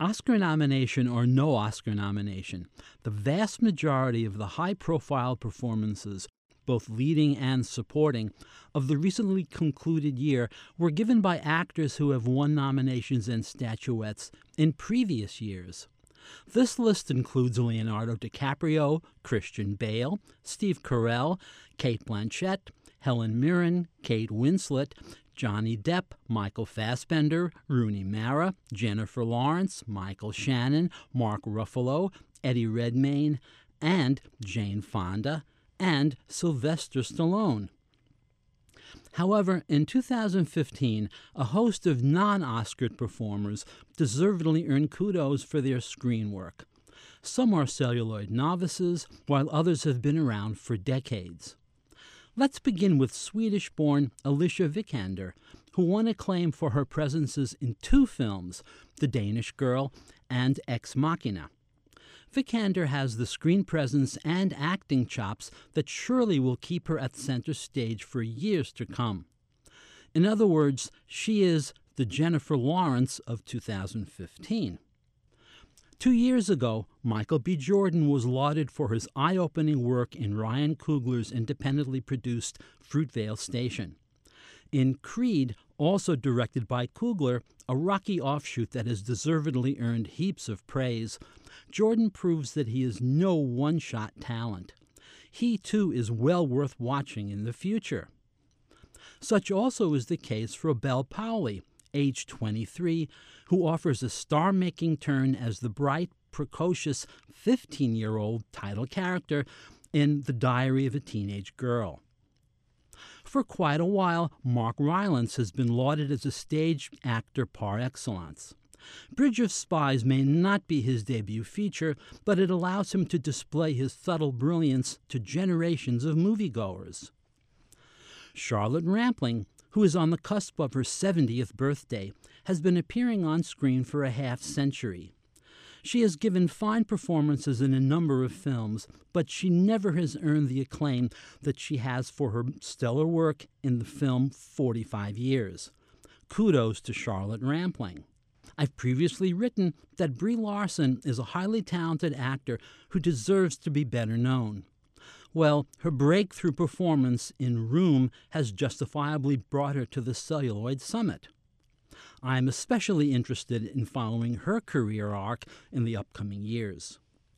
Oscar nomination or no Oscar nomination, the vast majority of the high-profile performances, both leading and supporting, of the recently concluded year were given by actors who have won nominations and statuettes in previous years. This list includes Leonardo DiCaprio, Christian Bale, Steve Carell, Cate Blanchett, Helen Mirren, Kate Winslet, Johnny Depp, Michael Fassbender, Rooney Mara, Jennifer Lawrence, Michael Shannon, Mark Ruffalo, Eddie Redmayne, and Jane Fonda, and Sylvester Stallone. However, in 2015, a host of non-Oscar performers deservedly earned kudos for their screen work. Some are celluloid novices, while others have been around for decades. Let's begin with Swedish-born Alicia Vikander, who won acclaim for her presences in two films, The Danish Girl and Ex Machina. Vikander has the screen presence and acting chops that surely will keep her at center stage for years to come. In other words, she is the Jennifer Lawrence of 2015. 2 years ago, Michael B. Jordan was lauded for his eye-opening work in Ryan Coogler's independently produced Fruitvale Station. In Creed, also directed by Coogler, a Rocky offshoot that has deservedly earned heaps of praise, Jordan proves that he is no one-shot talent. He, too, is well worth watching in the future. Such also is the case for Bel Powley, age 23, who offers a star-making turn as the bright, precocious 15-year-old title character in The Diary of a Teenage Girl. For quite a while, Mark Rylance has been lauded as a stage actor par excellence. Bridge of Spies may not be his debut feature, but it allows him to display his subtle brilliance to generations of moviegoers. Charlotte Rampling, who is on the cusp of her 70th birthday, has been appearing on screen for a half-century. She has given fine performances in a number of films, but she never has earned the acclaim that she has for her stellar work in the film 45 Years. Kudos to Charlotte Rampling. I've previously written that Brie Larson is a highly talented actor who deserves to be better known. Well, her breakthrough performance in Room has justifiably brought her to the celluloid summit. I'm especially interested in following her career arc in the upcoming years.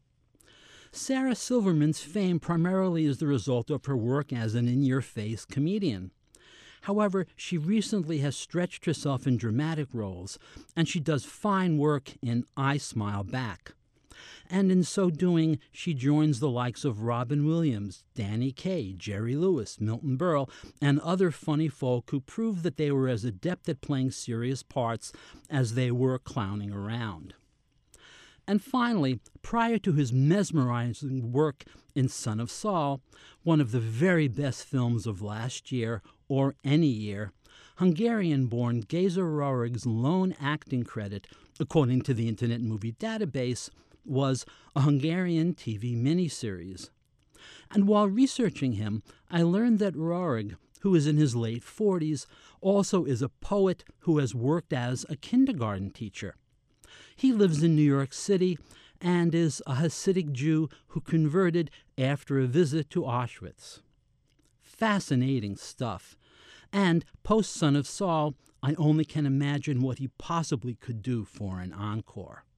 Sarah Silverman's fame primarily is the result of her work as an in-your-face comedian. However, she recently has stretched herself in dramatic roles, and she does fine work in I Smile Back. And in so doing, she joins the likes of Robin Williams, Danny Kaye, Jerry Lewis, Milton Berle, and other funny folk who proved that they were as adept at playing serious parts as they were clowning around. And finally, prior to his mesmerizing work in Son of Saul, one of the very best films of last year, or any year, Hungarian-born Géza Rörig's lone acting credit, according to the Internet Movie Database, was a Hungarian TV miniseries. And while researching him, I learned that Röhrig, who is in his late 40s, also is a poet who has worked as a kindergarten teacher. He lives in New York City and is a Hasidic Jew who converted after a visit to Auschwitz. Fascinating stuff. And post Son of Saul, I only can imagine what he possibly could do for an encore.